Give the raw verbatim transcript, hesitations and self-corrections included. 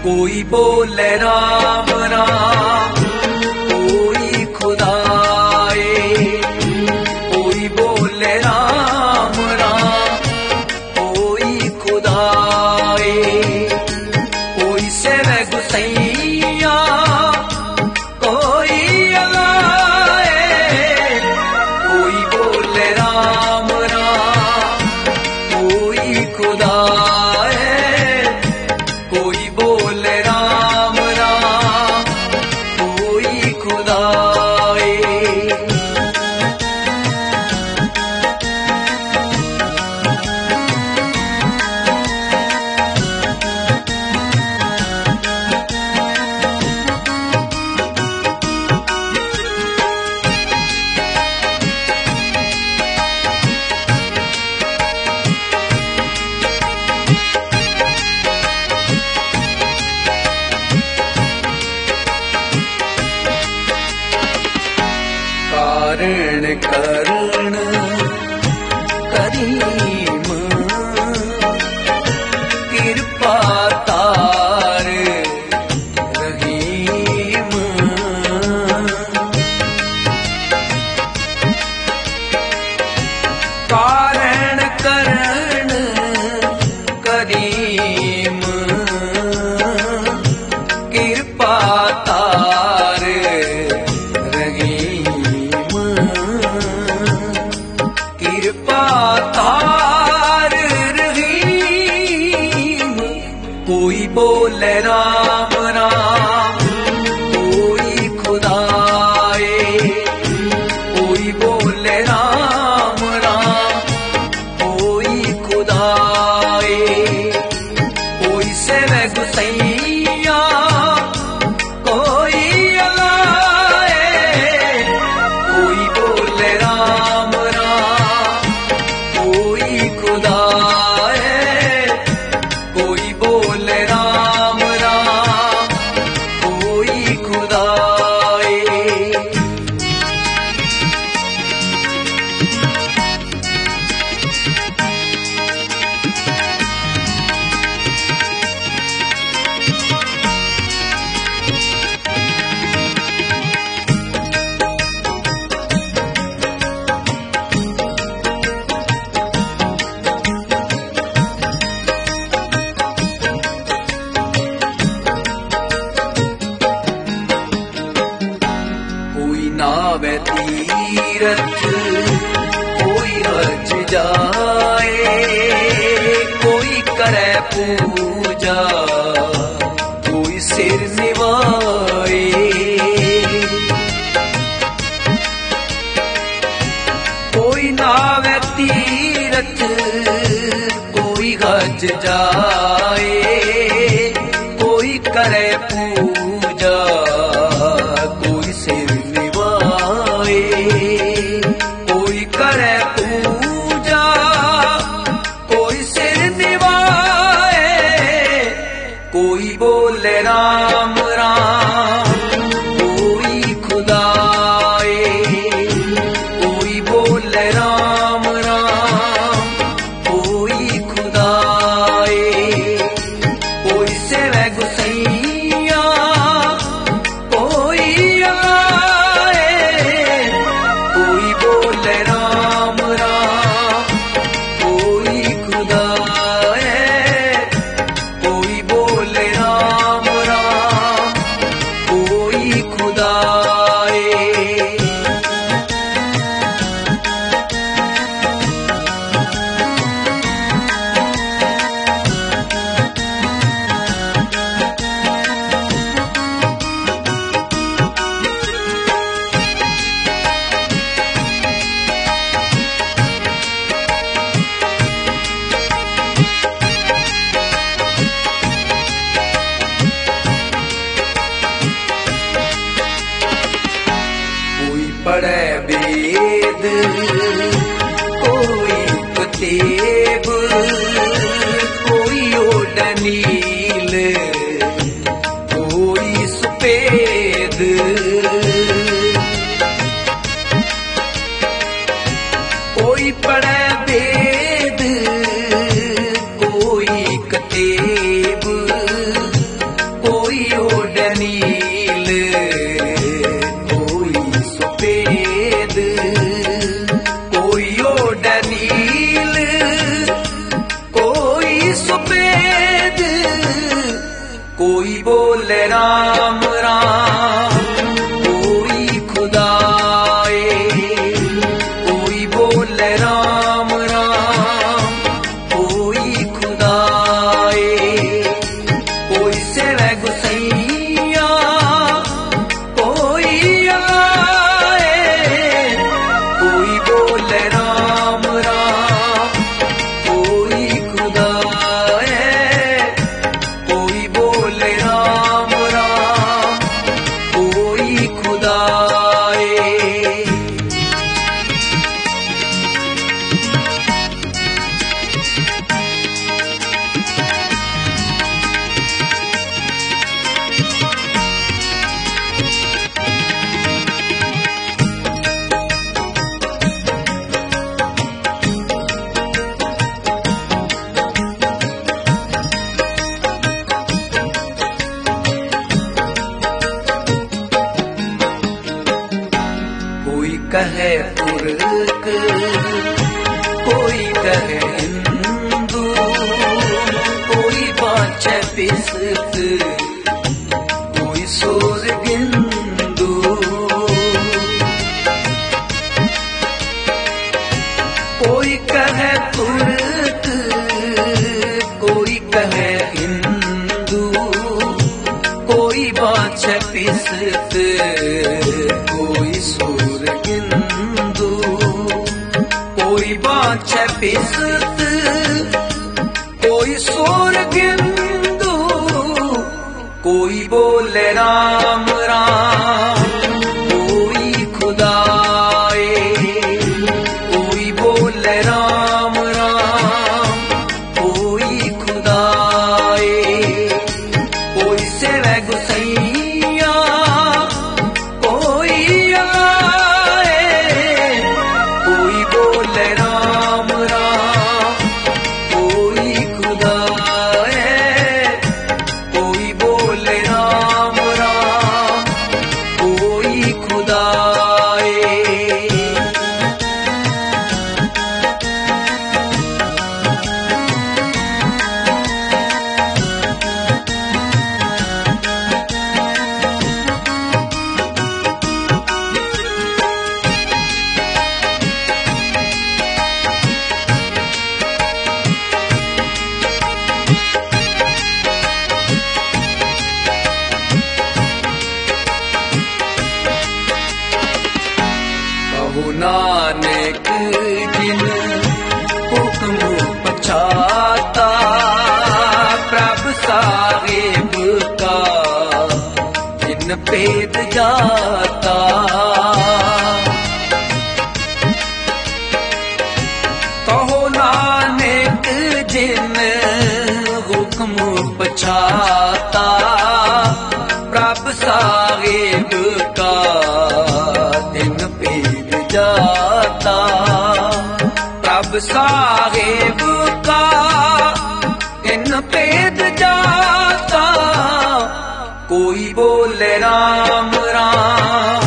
कोई बोले राम राम, कोई खुदाए, कोई बोले राम राम, कोई खुदाए, कोई सेव गुसैया, कोई अलाए, कोई बोले राम राम, कोई खुदाए, कोई बोले राम राम, कोई खुदाए। कारण करण करीम, कृपा तार रहीम, कारण करण करीम, कृपा तार कृपा तार रहीम। कोई बोले राम राम, कोई खुदाए, कोई बोले राम राम, कोई खुदाए, कोई सेव गुसैया, कोई अलाए, कोई बोले राम राम, कोई खुदाए, कोई बोले राम राम, कोई खुदाए। कोई नावे तीरथ, कोई रच जाए, कोई करे पूजा, कोई सिर निवाए, कोई नावे तीरथ, कोई गज जाए, कोई करे पूजा, कोई सिर निवाए, कोई करे पूजा, कोई सिर निवाए, कोई बोले राम राम, कोई खुदाए, कोई बोले राम राम, कोई खुदाए, कोई सेव गुसैया, कोई आए, कोई बोले राम राम, कोई खुदाए, कोई बोले राम राम, कोई खुदाए। कोई पढ़े वेद, कोई कुतेब, कोई ओडनील, कोई सफेद, कोई पढ़े वेद, कोई कतेब, कोई बोले राम राम, कोई खुदाए। कोई बोले राम राम, कोई खुदाए। कोई सेवे गुसैया, कोई आए। कोई बोले राम राम, कोई खुदाए। कोई बोले राम राम, कोई खुदाए। कोई कहे तुर्क, कोई कहे हिंदू, कोई बाचे बिस्त, कोई सोर गिंदू। कोई कहे तुर्क, कोई कहे हिंदू, कोई बाचे बिस्त, कोई सोर गिंदू। कोई बाचे बिस्त, कोई सोर गिंदू। कोई बोले राम राम, कोई खुदाए। कोई बोले राम राम, कोई खुदाए। कोई सेवे गुसैया, कोई आए। कोई बोले राम राम, कोई खुदाए। कोई बोले राम राम, कोई खुदाए। कहो नानक जिन हुक्म पछाता, प्रभ साहिब का जिन भेद जाता। कहो नानक जिन हुक्म पछाता, प्रभ साहिब का दिन भेद जाता। प्रभ साहिब का दिन भेद जाता। कोई बोले राम राम,